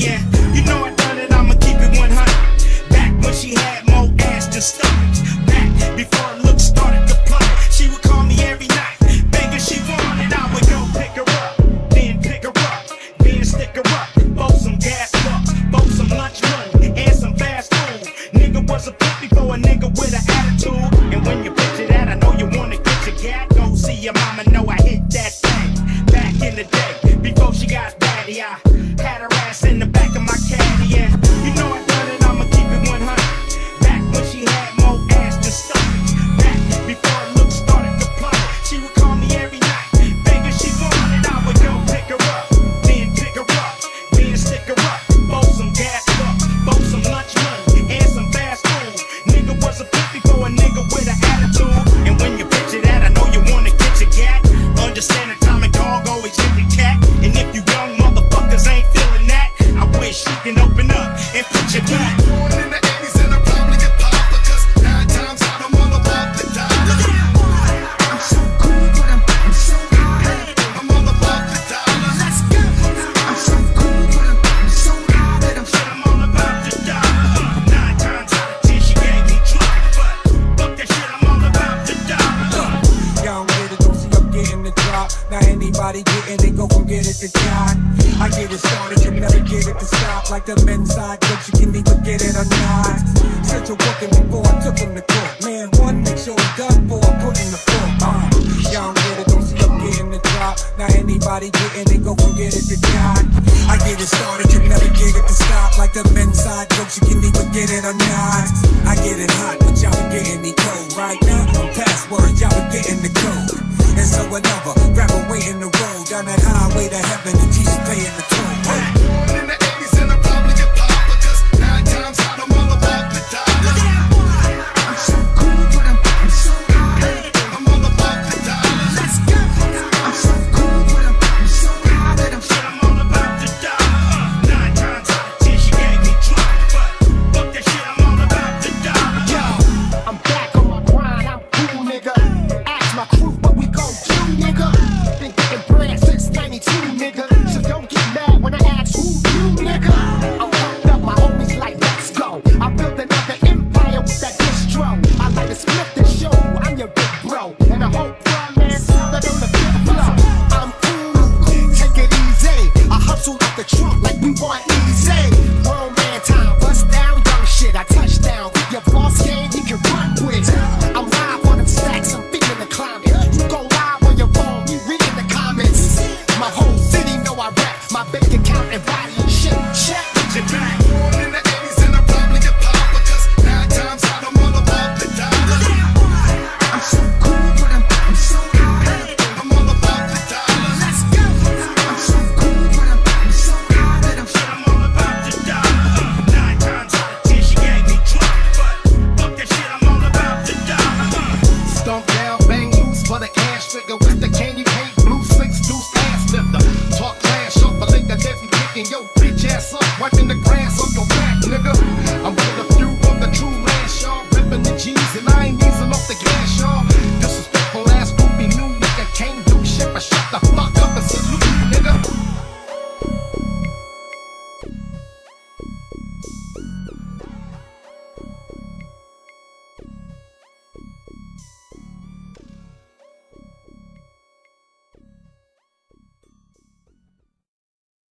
caddy, and you know I done it, I'ma keep it 100. Back when she had more ass than stomachs. Back before looks started to plummet. She would call me every night, begging she wanted. I would go pick her up, then pick her up, then stick her up. Both some gas bucks, both some lunch money, and some fast food. Nigga was a pimp before a nigga with an attitude. And when you picture that, I know you wanna get your gat. Go see your mama, know I hit that thing. Back in the day, before she got batty, I had her ass in the back of my caddy, and you know I done it, I'ma keep it 100. Back when she had more ass than stomachs. Back before looks started to plummet. She would call me every night, begging she wanted. I would go pick her up, then pick her up, then stick her up. Both some gas bucks, both some lunch money, and some fast food. Nigga was a pimp before a nigga with an attitude. And when you picture that, I know you wanna get your gat. Understand atomic dog always hit the cat. And if you young motherfuckers ain't feeling that, I wish you can open up and put your back. Born in the 80s and I probably get popped because 9 times out I'm all about the dollar. I'm so cool, but I'm so high. I'm all about the dollar. Let's go. I'm so cool, but I'm so high that I'm all about the dollar. 9 times out of 10 she gave me trouble, but fuck that shit, I'm all about the dollar. Young nigga, don't see I'm getting the drop. Now anybody getting it, go from get it to God. I get it started, you never get it to stop. Like the men's side jokes, you can either get it or not. Said you're working before I took him to court. Man, one, make sure he's done for I put in the foot. Young nigga, don't see I'm getting the drop. Now anybody getting it, go from get it to God. I get it started, you never get it to stop. Like the men's side jokes, you can either get it or not. I get it hot, but y'all been getting me cold. Right now, I'm past words, y'all been getting the code. And so another rapper waiting the road down that highway to heaven, and Jesus paying the toll. born in the 80s and I probably get popped because 9 times out I'm all about the dollar. I'm so cool, but I'm so high. I'm all about the dollar. Let's go. I'm so cool, but I'm so high that I'm all about the dollar. 9 times out of 10 she gave me trouble, but fuck that shit, I'm all about the dollar. Yo, I'm back on my grind, I'm cool, nigga. Ask my crew what we gon' do, nigga. Been getting bread since 92, nigga. So don't get mad when I ask who you, nigga. I'm fucked up, my homies like, let's go. I built another empire with that distro. I like to split the show, I'm your big bro. And I hope y'all man that on the big flow. I'm cool, take it easy. I hustle out the trunk like we want easy. Grown man time, bust down, young shit. I touch down, with your boss game, you can run with. I'm live on them stacks, I'm feeling the climate. You go live on your phone, you reading the comments. My whole city know I rap, my bank account and body and shit. Check your back. born in the 80s and I probably get popped because 9 times out I'm all about the dollar. I'm so cool, but I'm so high. I'm all about the dollar. Let's go. I'm so cool, but I'm so high that I'm all about the dollar. 9 times out of 10 she gave me trouble, but fuck that shit, I'm all about the dollar. Stomp down, bang loose for the cash figure with the candy paint, blue 6 deuce ass lifter. Talk trash up, I think that Desi picking your bitch ass up, wiping the grass off your back, nigga. I'm with a few of the true last, y'all ripping the G's and I ain't